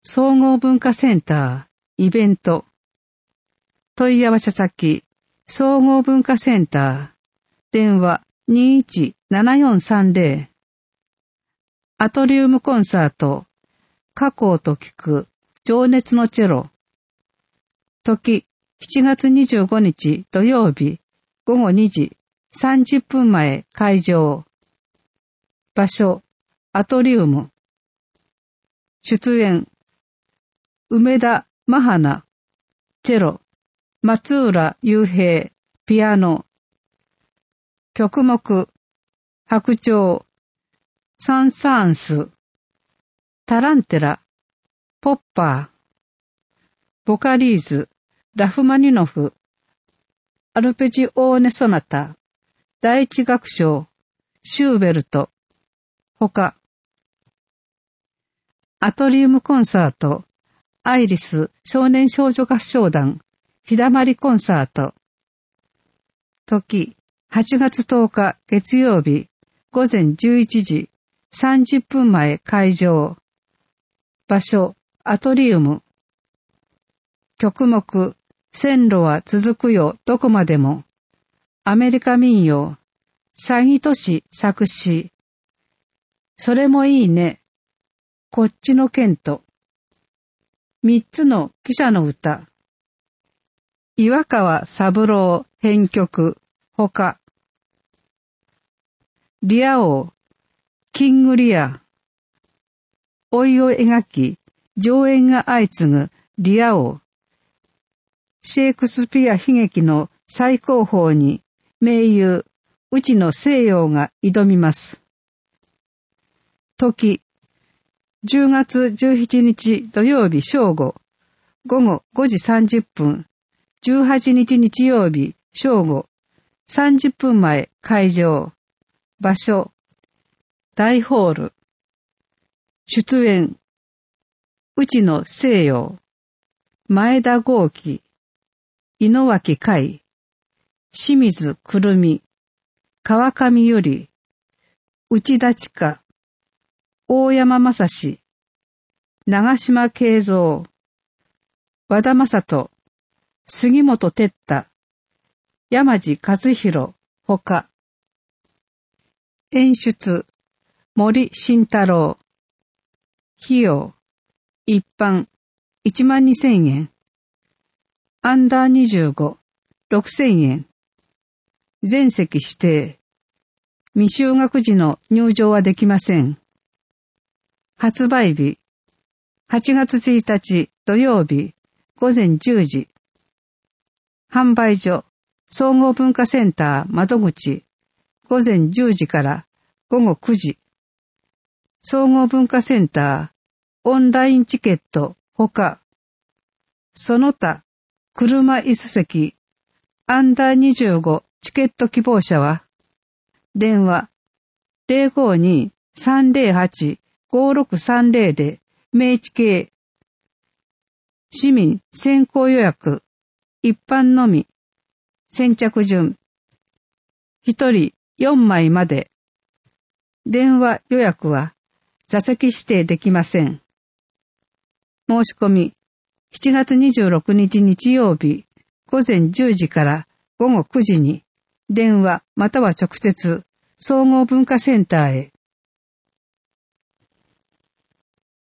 総合文化センター、イベント。問い合わせ先、総合文化センター、電話217430。アトリウムコンサート、歌講と聞く、情熱のチェロ。時、7月25日土曜日、午後2時30分前会場。場所、アトリウム。出演、梅田マハナ、チェロ、松浦雄平、ピアノ。曲目、白鳥、サンサーンス、タランテラ、ポッパー。ボカリーズ、ラフマニノフ、アルペジオーネソナタ、第一楽章、シューベルト、他。アトリウムコンサート、アイリス少年少女合唱団、日だまりコンサート。時、8月10日月曜日、午前11時30分前会場。場所、アトリウム。曲目、線路は続くよどこまでも。アメリカ民謡、詐欺都市作詞。それもいいね。こっちのケント。三つの記者の歌。岩川三郎編曲、他。リア王、キングリア。老いを描き、上演が相次ぐリア王。シェイクスピア悲劇の最高峰に名優、内野聖陽が挑みます。時、10月17日土曜日正午、午後5時30分、18日日曜日正午、30分前会場。場所、大ホール。出演、内野聖陽、前田豪輝、井野脇海、清水くるみ、川上由里、内田千佳、大山正史、長島慶三、和田正人、杉本哲太、山地和弘、他。演出、森慎太郎。費用、一般、12,000円。アンダー25、6,000円。全席指定。未就学時の入場はできません。発売日、8月1日土曜日、午前10時。販売所、総合文化センター窓口、午前10時から午後9時。総合文化センター、オンラインチケット、他。その他、車椅子席、アンダー25チケット希望者は、電話 052-308-5630 で明治系。市民先行予約、一般のみ、先着順。一人4枚まで。電話予約は座席指定できません。申し込み、7月26日日曜日、午前10時から午後9時に、電話または直接、総合文化センターへ。